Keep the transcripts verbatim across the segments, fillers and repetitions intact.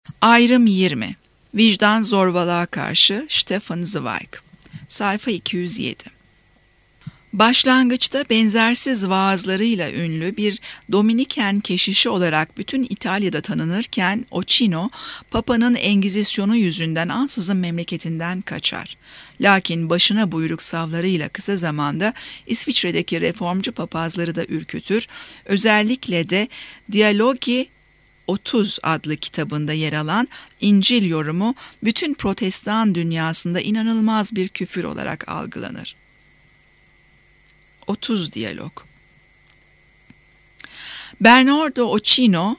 Ayrım yirmi. Vicdan zorbalığa karşı Stefan Zweig. Sayfa iki yüz yedi. Başlangıçta benzersiz vaazlarıyla ünlü bir Dominiken keşişi olarak bütün İtalya'da tanınırken Ochino, Papa'nın Engizisyonu yüzünden ansızın memleketinden kaçar. Lakin başına buyruk savlarıyla kısa zamanda İsviçre'deki reformcu papazları da ürkütür, özellikle de Dialogi otuz adlı kitabında yer alan İncil yorumu bütün Protestan dünyasında inanılmaz bir küfür olarak algılanır. otuz diyalog. Bernardo Ochino,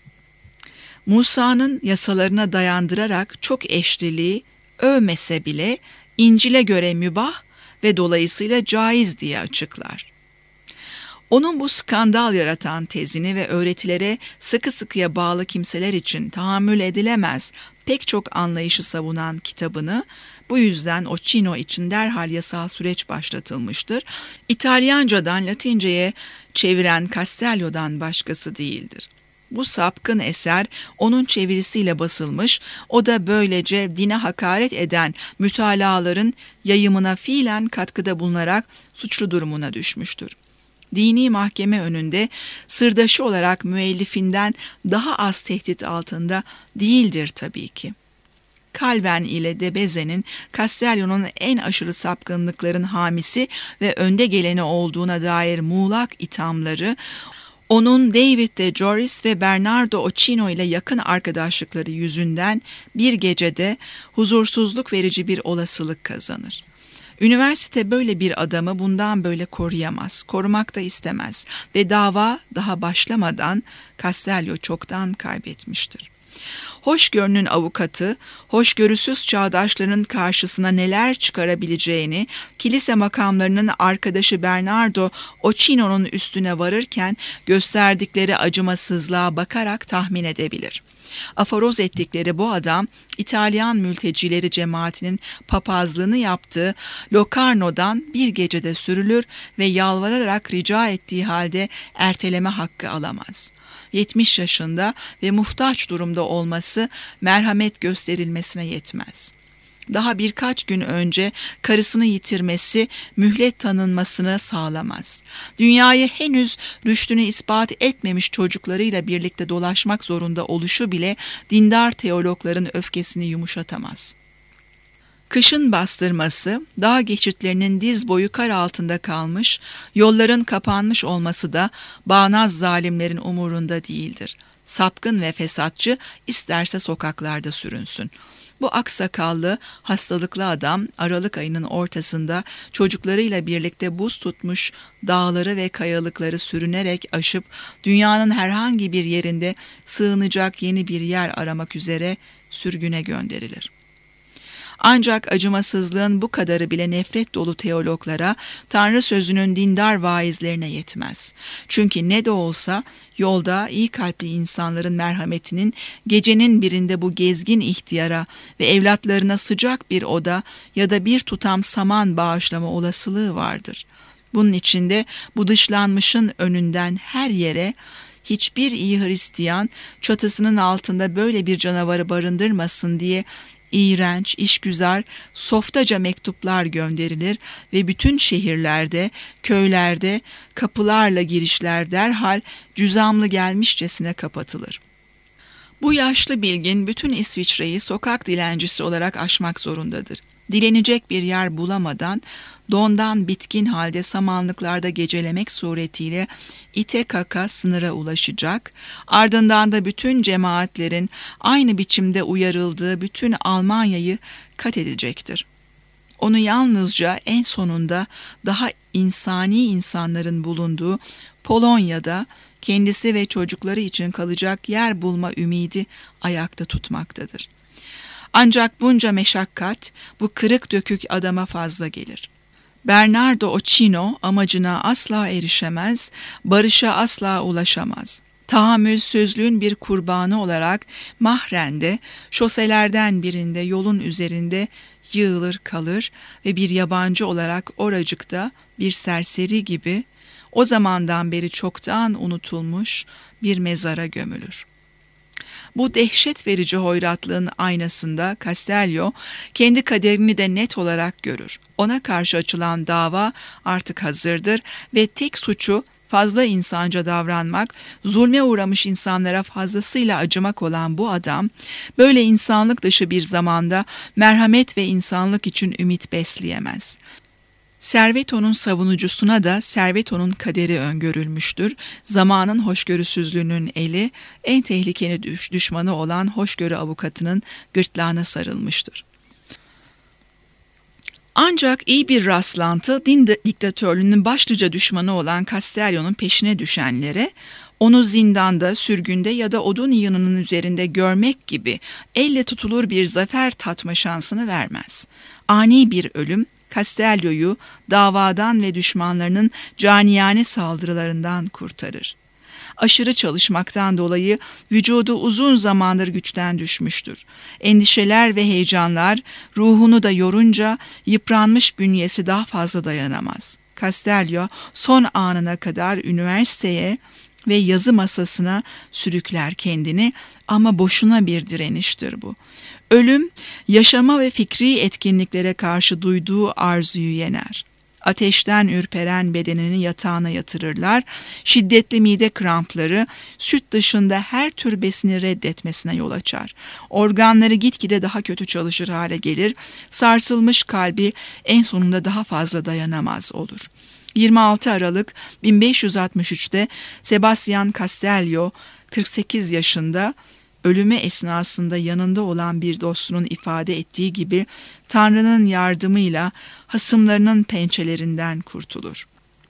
Musa'nın yasalarına dayandırarak çok eşliliği övmese bile İncil'e göre mübah ve dolayısıyla caiz diye açıklar. Onun bu skandal yaratan tezini ve öğretilere sıkı sıkıya bağlı kimseler için tahammül edilemez pek çok anlayışı savunan kitabını, bu yüzden Ochino için derhal yasal süreç başlatılmıştır. İtalyancadan Latinceye çeviren Castello'dan başkası değildir. Bu sapkın eser onun çevirisiyle basılmış, o da böylece dine hakaret eden mütalaların yayımına fiilen katkıda bulunarak suçlu durumuna düşmüştür. Dini mahkeme önünde sırdaşı olarak müellifinden daha az tehdit altında değildir tabii ki. Calvin ile de Beze'nin Castello'nun en aşırı sapkınlıkların hamisi ve önde geleni olduğuna dair muğlak ithamları, onun David de Joris ve Bernardo Ochino ile yakın arkadaşlıkları yüzünden bir gecede huzursuzluk verici bir olasılık kazanır. Üniversite böyle bir adamı bundan böyle koruyamaz, korumak da istemez ve dava daha başlamadan Castello çoktan kaybetmiştir. Hoşgörünün avukatı, hoşgörüsüz çağdaşlarının karşısına neler çıkarabileceğini, kilise makamlarının arkadaşı Bernardo Ochino'nun üstüne varırken gösterdikleri acımasızlığa bakarak tahmin edebilir. Aforoz ettikleri bu adam, İtalyan mültecileri cemaatinin papazlığını yaptığı Locarno'dan bir gecede sürülür ve yalvararak rica ettiği halde erteleme hakkı alamaz. yetmiş yaşında ve muhtaç durumda olması merhamet gösterilmesine yetmez. Daha birkaç gün önce karısını yitirmesi mühlet tanınmasını sağlamaz. Dünyayı henüz rüştünü ispat etmemiş çocuklarıyla birlikte dolaşmak zorunda oluşu bile dindar teologların öfkesini yumuşatamaz. Kışın bastırması, dağ geçitlerinin diz boyu kar altında kalmış, yolların kapanmış olması da bağnaz zalimlerin umurunda değildir. Sapkın ve fesatçı isterse sokaklarda sürünsün. Bu aksakallı, hastalıklı adam Aralık ayının ortasında çocuklarıyla birlikte buz tutmuş dağları ve kayalıkları sürünerek aşıp dünyanın herhangi bir yerinde sığınacak yeni bir yer aramak üzere sürgüne gönderilir. Ancak acımasızlığın bu kadarı bile nefret dolu teologlara, Tanrı sözünün dindar vaizlerine yetmez. Çünkü ne de olsa yolda iyi kalpli insanların merhametinin gecenin birinde bu gezgin ihtiyara ve evlatlarına sıcak bir oda ya da bir tutam saman bağışlama olasılığı vardır. Bunun içinde bu dışlanmışın önünden her yere hiçbir iyi Hristiyan çatısının altında böyle bir canavarı barındırmasın diye İğrenç, işgüzar, softaca mektuplar gönderilir ve bütün şehirlerde, köylerde kapılarla girişler derhal cüzamlı gelmişçesine kapatılır. Bu yaşlı bilgin bütün İsviçre'yi sokak dilencisi olarak aşmak zorundadır. Dilenecek bir yer bulamadan dondan bitkin halde samanlıklarda gecelemek suretiyle ite kaka sınıra ulaşacak, ardından da bütün cemaatlerin aynı biçimde uyarıldığı bütün Almanya'yı kat edecektir. Onu yalnızca en sonunda daha insani insanların bulunduğu Polonya'da kendisi ve çocukları için kalacak yer bulma ümidi ayakta tutmaktadır. Ancak bunca meşakkat bu kırık dökük adama fazla gelir. Bernardo Ochino amacına asla erişemez, barışa asla ulaşamaz. Tahammülsüzlüğün bir kurbanı olarak Mahren'de, şoselerden birinde yolun üzerinde yığılır kalır ve bir yabancı olarak oracıkta bir serseri gibi o zamandan beri çoktan unutulmuş bir mezara gömülür. Bu dehşet verici hoyratlığın aynasında Castello kendi kaderini de net olarak görür. Ona karşı açılan dava artık hazırdır ve tek suçu fazla insanca davranmak, zulme uğramış insanlara fazlasıyla acımak olan bu adam, böyle insanlık dışı bir zamanda merhamet ve insanlık için ümit besleyemez. Serveto'nun savunucusuna da Serveto'nun kaderi öngörülmüştür. Zamanın hoşgörüsüzlüğünün eli, en tehlikeli düş- düşmanı olan hoşgörü avukatının gırtlağına sarılmıştır. Ancak iyi bir rastlantı, din diktatörlüğünün başlıca düşmanı olan Castello'nun peşine düşenlere, onu zindanda, sürgünde ya da odun yığınının üzerinde görmek gibi elle tutulur bir zafer tatma şansını vermez. Ani bir ölüm, Castello'yu davadan ve düşmanlarının caniyane saldırılarından kurtarır. Aşırı çalışmaktan dolayı vücudu uzun zamandır güçten düşmüştür. Endişeler ve heyecanlar ruhunu da yorunca yıpranmış bünyesi daha fazla dayanamaz. Castello son anına kadar üniversiteye ve yazı masasına sürükler kendini ama boşuna bir direniştir bu. Ölüm, yaşama ve fikri etkinliklere karşı duyduğu arzuyu yener. Ateşten ürperen bedenini yatağına yatırırlar, şiddetli mide krampları süt dışında her tür besini reddetmesine yol açar. Organları gitgide daha kötü çalışır hale gelir, sarsılmış kalbi en sonunda daha fazla dayanamaz olur. yirmi altı Aralık bin beş yüz altmış üç'te Sebastian Castello kırk sekiz yaşında, ölümü esnasında yanında olan bir dostunun ifade ettiği gibi Tanrı'nın yardımıyla hasımlarının pençelerinden kurtulur.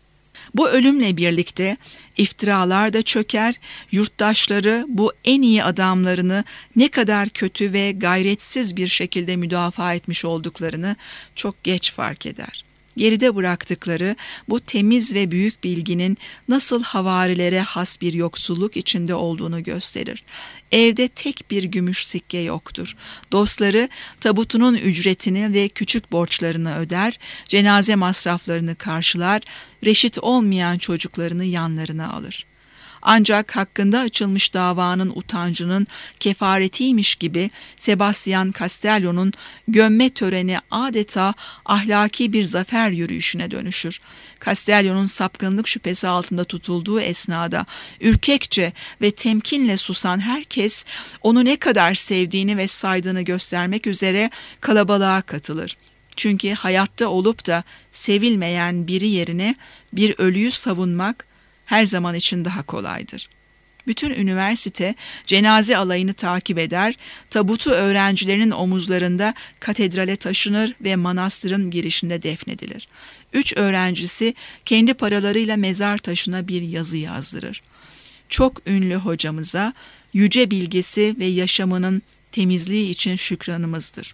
Bu ölümle birlikte iftiralar da çöker, yurttaşları bu en iyi adamlarını ne kadar kötü ve gayretsiz bir şekilde müdafaa etmiş olduklarını çok geç fark eder. Geride bıraktıkları bu temiz ve büyük bilginin nasıl havarilere has bir yoksulluk içinde olduğunu gösterir. Evde tek bir gümüş sikke yoktur. Dostları tabutunun ücretini ve küçük borçlarını öder, cenaze masraflarını karşılar, reşit olmayan çocuklarını yanlarına alır. Ancak hakkında açılmış davanın utancının kefaretiymiş gibi Sebastian Castello'nun gömme töreni adeta ahlaki bir zafer yürüyüşüne dönüşür. Castello'nun sapkınlık şüphesi altında tutulduğu esnada ürkekçe ve temkinle susan herkes onu ne kadar sevdiğini ve saydığını göstermek üzere kalabalığa katılır. Çünkü hayatta olup da sevilmeyen biri yerine bir ölüyü savunmak her zaman için daha kolaydır. Bütün üniversite cenaze alayını takip eder, tabutu öğrencilerin omuzlarında katedrale taşınır ve manastırın girişinde defnedilir. Üç öğrencisi kendi paralarıyla mezar taşına bir yazı yazdırır. Çok ünlü hocamıza yüce bilgisi ve yaşamının temizliği için şükranımızdır.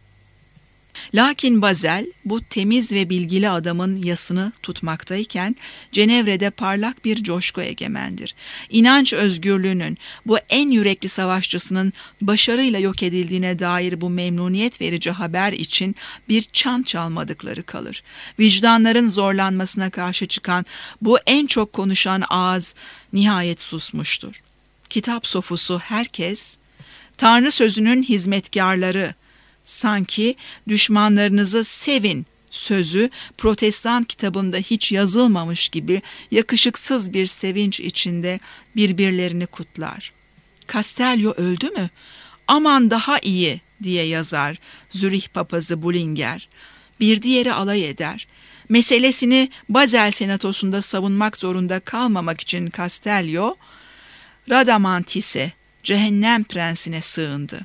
Lakin Bazel bu temiz ve bilgili adamın yasını tutmaktayken Cenevre'de parlak bir coşku egemendir. İnanç özgürlüğünün bu en yürekli savaşçısının başarıyla yok edildiğine dair bu memnuniyet verici haber için bir çan çalmadıkları kalır. Vicdanların zorlanmasına karşı çıkan bu en çok konuşan ağız nihayet susmuştur. Kitap sofusu herkes, Tanrı sözünün hizmetkarları, sanki düşmanlarınızı sevin sözü Protestan kitabında hiç yazılmamış gibi yakışıksız bir sevinç içinde birbirlerini kutlar. Castello öldü mü? Aman daha iyi diye yazar Zürih papazı Bullinger. Bir diğeri alay eder. Meselesini Basel senatosunda savunmak zorunda kalmamak için Castello, Radamantis'e, cehennem prensine sığındı.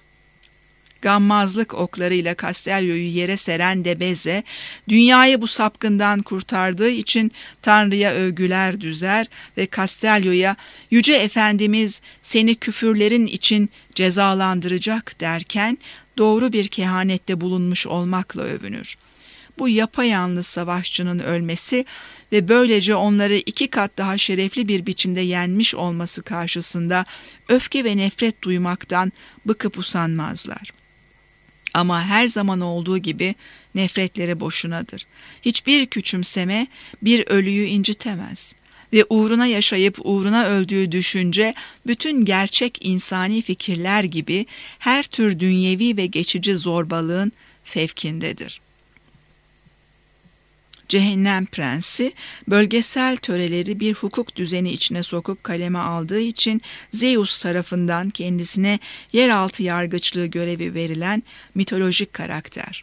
Gammazlık oklarıyla Castello'yu yere seren Debeze, dünyayı bu sapkından kurtardığı için Tanrı'ya övgüler düzer ve Castello'ya "Yüce Efendimiz seni küfürlerin için cezalandıracak" derken doğru bir kehanette bulunmuş olmakla övünür. Bu yapayalnız savaşçının ölmesi ve böylece onları iki kat daha şerefli bir biçimde yenmiş olması karşısında öfke ve nefret duymaktan bıkıp usanmazlar. Ama her zaman olduğu gibi nefretleri boşunadır. Hiçbir küçümseme bir ölüyü incitemez. ve uğruna yaşayıp uğruna öldüğü düşünce bütün gerçek insani fikirler gibi her tür dünyevi ve geçici zorbalığın fevkindedir. Cehennem Prensi, bölgesel töreleri bir hukuk düzeni içine sokup kaleme aldığı için Zeus tarafından kendisine yeraltı yargıçlığı görevi verilen mitolojik karakter.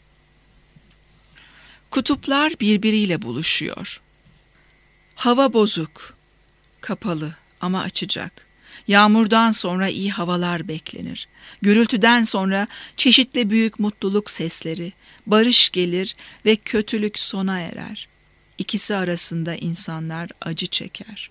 Kutuplar birbiriyle buluşuyor. Hava bozuk, kapalı ama açacak. Yağmurdan sonra iyi havalar beklenir. Gürültüden sonra çeşitli büyük mutluluk sesleri, barış gelir ve kötülük sona erer. İkisi arasında insanlar acı çeker.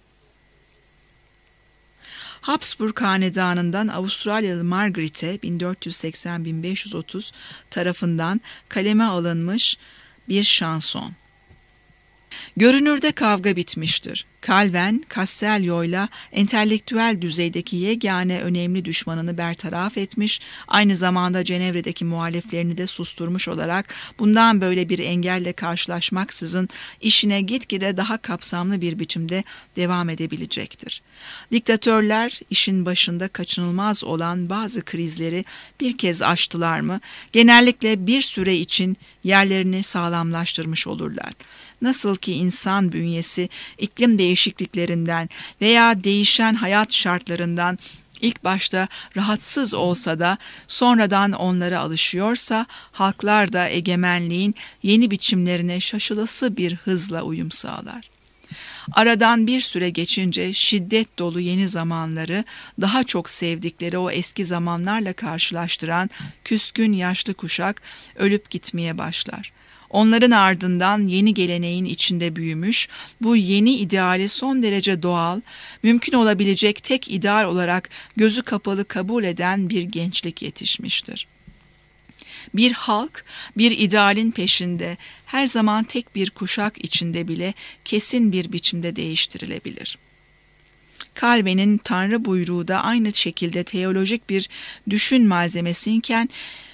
Habsburg Hanedanı'ndan Avustralyalı Margaret'e bin dört yüz seksen - bin beş yüz otuz tarafından kaleme alınmış bir şanson. Görünürde kavga bitmiştir. Calvin, Castellio'yla entelektüel düzeydeki yegane önemli düşmanını bertaraf etmiş, aynı zamanda Cenevre'deki muhaliflerini de susturmuş olarak bundan böyle bir engelle karşılaşmaksızın işine gitgide daha kapsamlı bir biçimde devam edebilecektir. Diktatörler işin başında kaçınılmaz olan bazı krizleri bir kez aştılar mı, genellikle bir süre için yerlerini sağlamlaştırmış olurlar. Nasıl ki insan bünyesi iklim değişikliklerinden veya değişen hayat şartlarından ilk başta rahatsız olsa da sonradan onlara alışıyorsa, halklar da egemenliğin yeni biçimlerine şaşılası bir hızla uyum sağlar. Aradan bir süre geçince şiddet dolu yeni zamanları daha çok sevdikleri o eski zamanlarla karşılaştıran küskün yaşlı kuşak ölüp gitmeye başlar. Onların ardından yeni geleneğin içinde büyümüş, bu yeni ideali son derece doğal, mümkün olabilecek tek ideal olarak gözü kapalı kabul eden bir gençlik yetişmiştir. Bir halk, bir idealin peşinde, her zaman tek bir kuşak içinde bile kesin bir biçimde değiştirilebilir. Calvin'in Tanrı buyruğu da aynı şekilde teolojik bir düşün malzemesiyken,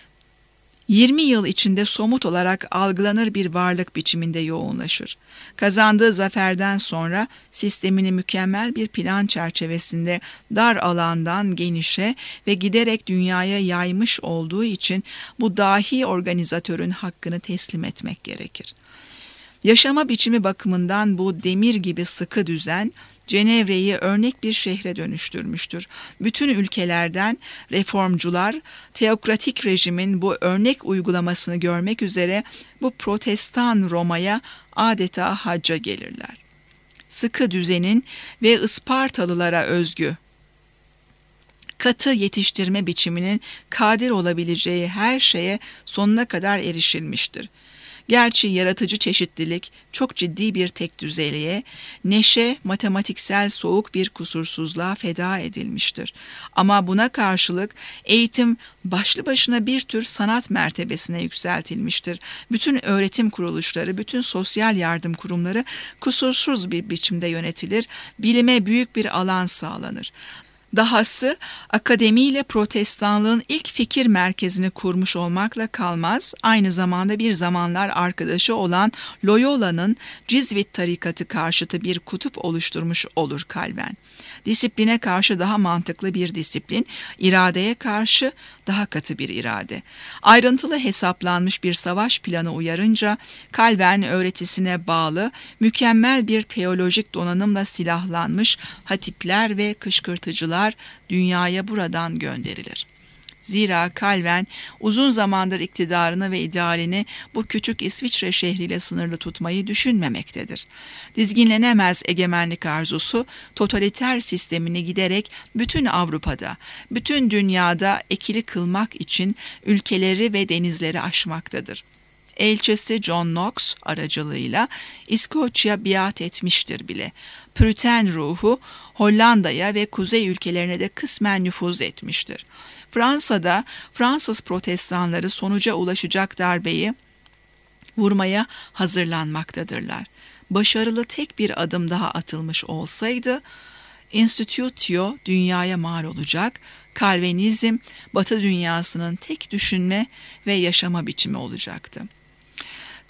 yirmi yıl içinde somut olarak algılanır bir varlık biçiminde yoğunlaşır. Kazandığı zaferden sonra sistemini mükemmel bir plan çerçevesinde dar alandan genişe ve giderek dünyaya yaymış olduğu için bu dahi organizatörün hakkını teslim etmek gerekir. Yaşama biçimi bakımından bu demir gibi sıkı düzen, Cenevre'yi örnek bir şehre dönüştürmüştür. Bütün ülkelerden reformcular, teokratik rejimin bu örnek uygulamasını görmek üzere bu protestan Roma'ya adeta hacca gelirler. Sıkı düzenin ve Ispartalılara özgü katı yetiştirme biçiminin kadir olabileceği her şeye sonuna kadar erişilmiştir. Gerçi yaratıcı çeşitlilik çok ciddi bir tekdüzeliğe, neşe matematiksel soğuk bir kusursuzluğa feda edilmiştir. Ama buna karşılık eğitim başlı başına bir tür sanat mertebesine yükseltilmiştir. Bütün öğretim kuruluşları, bütün sosyal yardım kurumları kusursuz bir biçimde yönetilir, bilime büyük bir alan sağlanır. Dahası akademiyle protestanlığın ilk fikir merkezini kurmuş olmakla kalmaz, aynı zamanda bir zamanlar arkadaşı olan Loyola'nın Cizvit tarikatı karşıtı bir kutup oluşturmuş olur Calvin. Disipline karşı daha mantıklı bir disiplin, iradeye karşı daha katı bir irade. Ayrıntılı hesaplanmış bir savaş planı uyarınca Calvin öğretisine bağlı, mükemmel bir teolojik donanımla silahlanmış hatipler ve kışkırtıcılar dünyaya buradan gönderilir. Zira Calvin uzun zamandır iktidarını ve idealini bu küçük İsviçre şehriyle sınırlı tutmayı düşünmemektedir. Dizginlenemez egemenlik arzusu totaliter sistemini giderek bütün Avrupa'da, bütün dünyada ekili kılmak için ülkeleri ve denizleri aşmaktadır. Elçisi John Knox aracılığıyla İskoçya biat etmiştir bile. Püriten ruhu Hollanda'ya ve kuzey ülkelerine de kısmen nüfuz etmiştir. Fransa'da Fransız protestanları sonuca ulaşacak darbeyi vurmaya hazırlanmaktadırlar. Başarılı tek bir adım daha atılmış olsaydı, Institutio dünyaya mal olacak, Calvinizm Batı dünyasının tek düşünme ve yaşama biçimi olacaktı.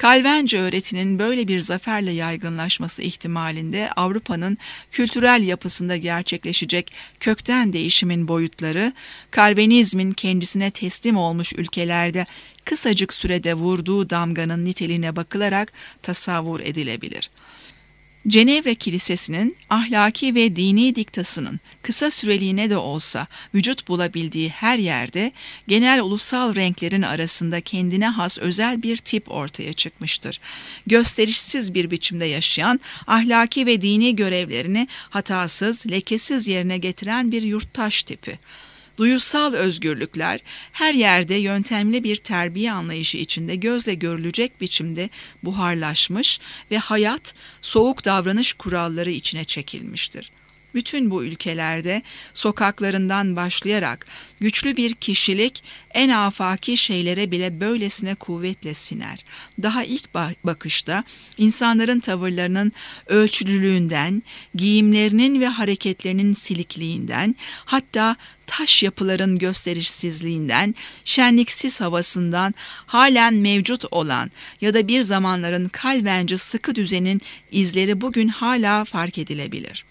Kalvence öğretinin böyle bir zaferle yaygınlaşması ihtimalinde Avrupa'nın kültürel yapısında gerçekleşecek kökten değişimin boyutları, Kalvinizmin kendisine teslim olmuş ülkelerde kısacık sürede vurduğu damganın niteliğine bakılarak tasavvur edilebilir. Cenevre Kilisesi'nin ahlaki ve dini diktasının kısa süreliğine de olsa vücut bulabildiği her yerde genel ulusal renklerin arasında kendine has özel bir tip ortaya çıkmıştır. Gösterişsiz bir biçimde yaşayan, ahlaki ve dini görevlerini hatasız, lekesiz yerine getiren bir yurttaş tipi. Duyusal özgürlükler her yerde yöntemli bir terbiye anlayışı içinde gözle görülecek biçimde buharlaşmış ve hayat soğuk davranış kuralları içine çekilmiştir. Bütün bu ülkelerde sokaklarından başlayarak güçlü bir kişilik en afaki şeylere bile böylesine kuvvetle siner. Daha ilk bakışta insanların tavırlarının ölçülülüğünden, giyimlerinin ve hareketlerinin silikliğinden, hatta taş yapıların gösterişsizliğinden, şenliksiz havasından halen mevcut olan ya da bir zamanların Kalvence sıkı düzenin izleri bugün hala fark edilebilir.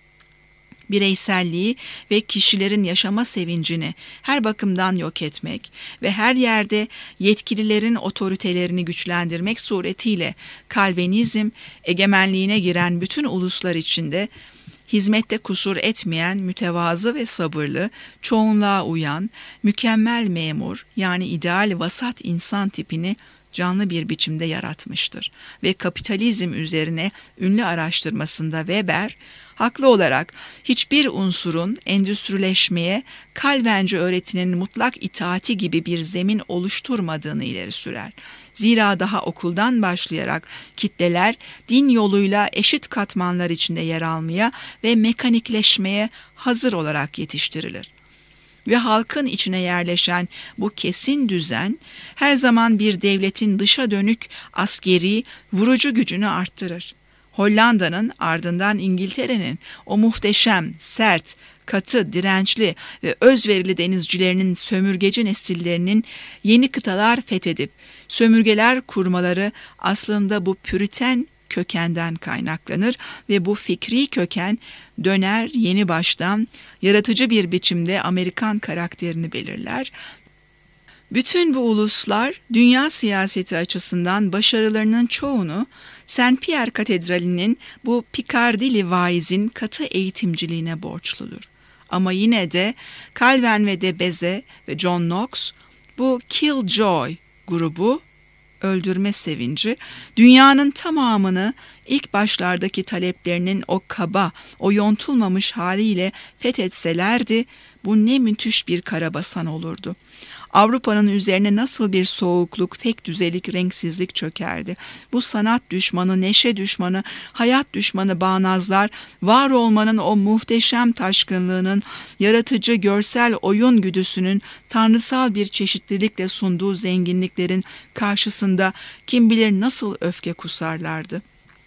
Bireyselliği ve kişilerin yaşama sevincini her bakımdan yok etmek ve her yerde yetkililerin otoritelerini güçlendirmek suretiyle Kalvinizm egemenliğine giren bütün uluslar içinde hizmette kusur etmeyen, mütevazı ve sabırlı, çoğunluğa uyan, mükemmel memur yani ideal vasat insan tipini canlı bir biçimde yaratmıştır. Ve kapitalizm üzerine ünlü araştırmasında Weber, haklı olarak hiçbir unsurun endüstrileşmeye, Kalvence öğretinin mutlak itaati gibi bir zemin oluşturmadığını ileri sürer. Zira daha okuldan başlayarak kitleler din yoluyla eşit katmanlar içinde yer almaya ve mekanikleşmeye hazır olarak yetiştirilir. Ve halkın içine yerleşen bu kesin düzen her zaman bir devletin dışa dönük askeri vurucu gücünü arttırır. Hollanda'nın ardından İngiltere'nin o muhteşem, sert, katı, dirençli ve özverili denizcilerinin sömürgeci nesillerinin yeni kıtalar fethedip sömürgeler kurmaları aslında bu püriten kökenden kaynaklanır ve bu fikri köken döner yeni baştan yaratıcı bir biçimde Amerikan karakterini belirler. Bütün bu uluslar dünya siyaseti açısından başarılarının çoğunu Saint Pierre Katedrali'nin bu Pikardili vaizin katı eğitimciliğine borçludur. Ama yine de Calvin ve de Beze ve John Knox bu Killjoy grubu, öldürme sevinci, dünyanın tamamını ilk başlardaki taleplerinin o kaba, o yontulmamış haliyle fethetselerdi, bu ne müthiş bir karabasan olurdu. Avrupa'nın üzerine nasıl bir soğukluk, tek düzelik, renksizlik çökerdi. Bu sanat düşmanı, neşe düşmanı, hayat düşmanı bağnazlar, var olmanın o muhteşem taşkınlığının, yaratıcı görsel oyun güdüsünün tanrısal bir çeşitlilikle sunduğu zenginliklerin karşısında kim bilir nasıl öfke kusarlardı.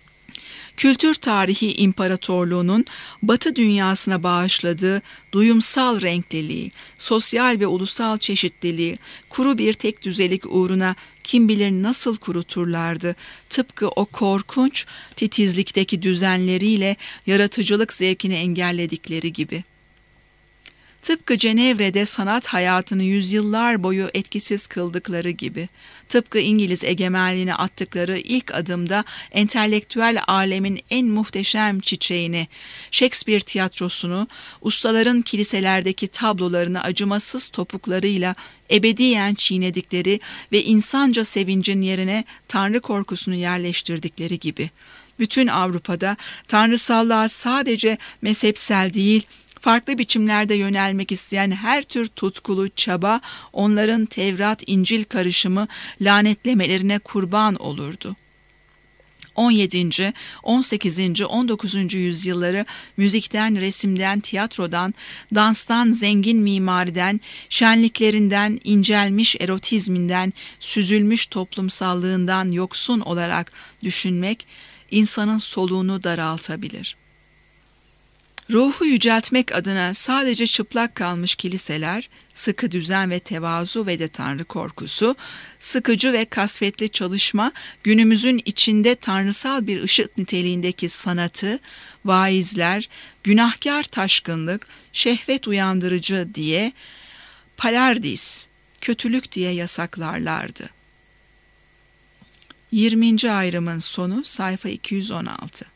Kültür tarihi imparatorluğunun Batı dünyasına bağışladığı duyumsal renkliliği, sosyal ve ulusal çeşitliliği, kuru bir tek düzelik uğruna kim bilir nasıl kuruturlardı, tıpkı o korkunç titizlikteki düzenleriyle yaratıcılık zevkini engelledikleri gibi. Tıpkı Cenevre'de sanat hayatını yüzyıllar boyu etkisiz kıldıkları gibi, tıpkı İngiliz egemenliğine attıkları ilk adımda entelektüel alemin en muhteşem çiçeğini, Shakespeare tiyatrosunu, ustaların kiliselerdeki tablolarını acımasız topuklarıyla ebediyen çiğnedikleri ve insanca sevincin yerine tanrı korkusunu yerleştirdikleri gibi, bütün Avrupa'da tanrısallığa sadece mezhepsel değil, farklı biçimlerde yönelmek isteyen her tür tutkulu çaba onların Tevrat-İncil karışımı lanetlemelerine kurban olurdu. on yedinci, on sekizinci, on dokuzuncu yüzyılları müzikten, resimden, tiyatrodan, danstan, zengin mimariden, şenliklerinden, incelmiş erotizminden, süzülmüş toplumsallığından yoksun olarak düşünmek insanın soluğunu daraltabilir. Ruhu yüceltmek adına sadece çıplak kalmış kiliseler, sıkı düzen ve tevazu ve de Tanrı korkusu, sıkıcı ve kasvetli çalışma, günümüzün içinde tanrısal bir ışık niteliğindeki sanatı, vaizler, günahkar taşkınlık, şehvet uyandırıcı diye, palardis, kötülük diye yasaklarlardı. yirminci ayrımın sonu sayfa iki yüz on altı.